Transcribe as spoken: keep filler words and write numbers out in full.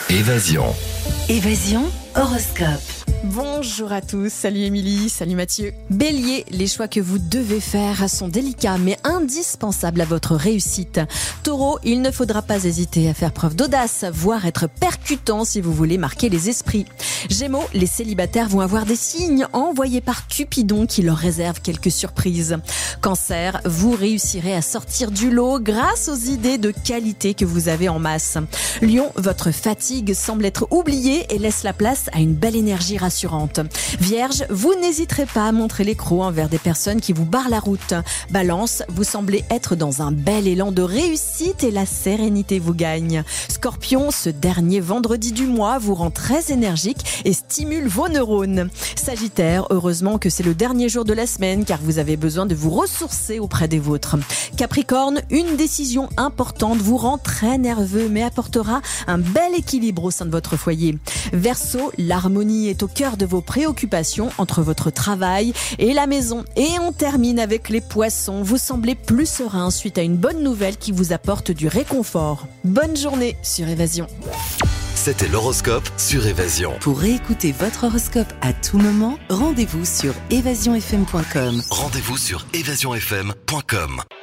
Évasion. Évasion horoscope. Bonjour à tous, salut Émilie, salut Mathieu. Bélier, les choix que vous devez faire sont délicats mais indispensables à votre réussite. Taureau, il ne faudra pas hésiter à faire preuve d'audace, voire être percutant si vous voulez marquer les esprits. Gémeaux, les célibataires vont avoir des signes envoyés par Cupidon qui leur réservent quelques surprises. Cancer, vous réussirez à sortir du lot grâce aux idées de qualité que vous avez en masse. Lion, votre fatigue semble être oubliée et laisse la place à une belle énergie rassurante. Vierge, vous n'hésiterez pas à montrer les crocs envers des personnes qui vous barrent la route. Balance, vous semblez être dans un bel élan de réussite et la sérénité vous gagne. Scorpion, ce dernier vendredi du mois vous rend très énergique et stimule vos neurones. Sagittaire, heureusement que c'est le dernier jour de la semaine car vous avez besoin de vous ressourcer auprès des vôtres. Capricorne, une décision importante vous rend très nerveux mais apportera un bel équilibre au sein de votre foyer. Verseau, l'harmonie est au cœur de vos préoccupations entre votre travail et la maison. Et on termine avec les poissons. Vous semblez plus serein suite à une bonne nouvelle qui vous apporte du réconfort. Bonne journée sur Évasion. C'était l'horoscope sur Évasion. Pour réécouter votre horoscope à tout moment, rendez-vous sur évasion f m point com. Rendez-vous sur évasion f m point com.